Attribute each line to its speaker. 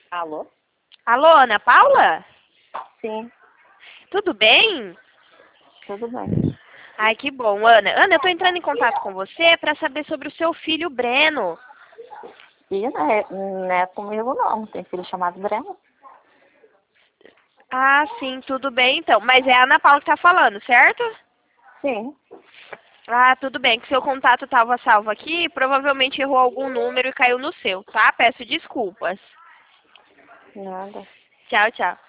Speaker 1: Alô?
Speaker 2: Alô, Ana Paula?
Speaker 1: Sim,
Speaker 2: Tudo bem?
Speaker 1: tudo bem.
Speaker 2: Ai, que bom, Ana. Ana, eu tô entrando em contato com você para saber sobre o seu filho Breno.
Speaker 1: E não é comigo não, tem filho chamado Breno.
Speaker 2: Ah, sim, tudo bem então. Mas é a Ana Paula que tá falando, certo?
Speaker 1: Sim,
Speaker 2: Ah, tudo bem, que seu contato estava salvo aqui, provavelmente errou algum número e caiu no seu, tá? Peço desculpas.
Speaker 1: nada.
Speaker 2: Tchau, tchau.